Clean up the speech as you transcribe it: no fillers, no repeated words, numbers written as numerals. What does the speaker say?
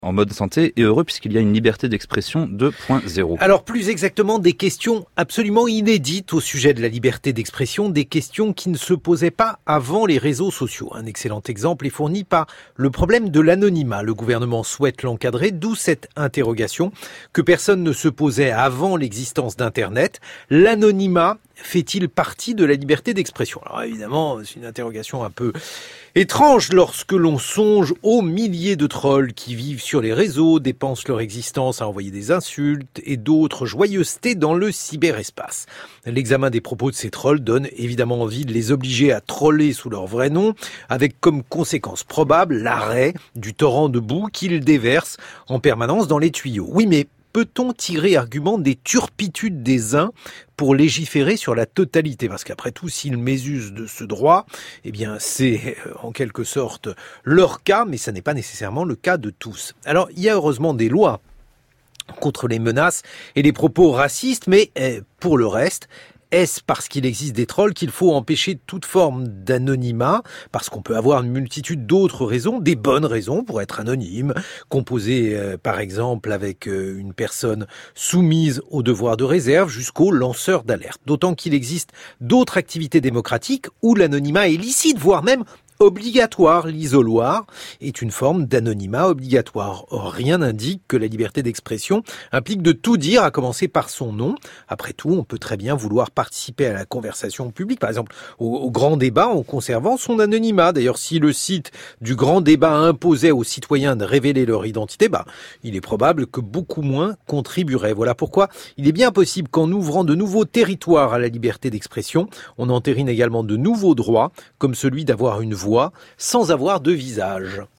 en mode santé et heureux puisqu'il y a une liberté d'expression 2.0. Alors plus exactement, des questions absolument inédites au sujet de la liberté d'expression, des questions qui ne se posaient pas avant les réseaux sociaux. Un excellent exemple est fourni par le problème de l'anonymat. Le gouvernement souhaite l'encadrer, d'où cette interrogation que personne ne se posait avant l'existence d'Internet. L'anonymat fait-il partie de la liberté d'expression? Alors évidemment, c'est une interrogation un peu étrange lorsque l'on songe aux milliers de trolls qui vivent sur les réseaux, dépensent leur existence à envoyer des insultes et d'autres joyeusetés dans le cyberespace. L'examen des propos de ces trolls donne évidemment envie de les obliger à troller sous leur vrai nom, avec comme conséquence probable l'arrêt du torrent de boue qu'ils déversent en permanence dans les tuyaux. Oui, mais peut-on tirer argument des turpitudes des uns pour légiférer sur la totalité? Parce qu'après tout, s'ils mésusent de ce droit, eh bien, c'est en quelque sorte leur cas, mais ça n'est pas nécessairement le cas de tous. Alors, il y a heureusement des lois contre les menaces et les propos racistes, mais pour le reste, est-ce parce qu'il existe des trolls qu'il faut empêcher toute forme d'anonymat? Parce qu'on peut avoir une multitude d'autres raisons, des bonnes raisons pour être anonyme, composé par exemple avec une personne soumise au devoir de réserve jusqu'au lanceur d'alerte. D'autant qu'il existe d'autres activités démocratiques où l'anonymat est licite, voire même obligatoire. L'isoloir est une forme d'anonymat obligatoire. Or, rien n'indique que la liberté d'expression implique de tout dire, à commencer par son nom. Après tout, on peut très bien vouloir participer à la conversation publique, par exemple au grand débat, en conservant son anonymat. D'ailleurs, si le site du grand débat imposait aux citoyens de révéler leur identité, il est probable que beaucoup moins contribueraient. Voilà pourquoi il est bien possible qu'en ouvrant de nouveaux territoires à la liberté d'expression, on entérine également de nouveaux droits, comme celui d'avoir une voix sans avoir de visage.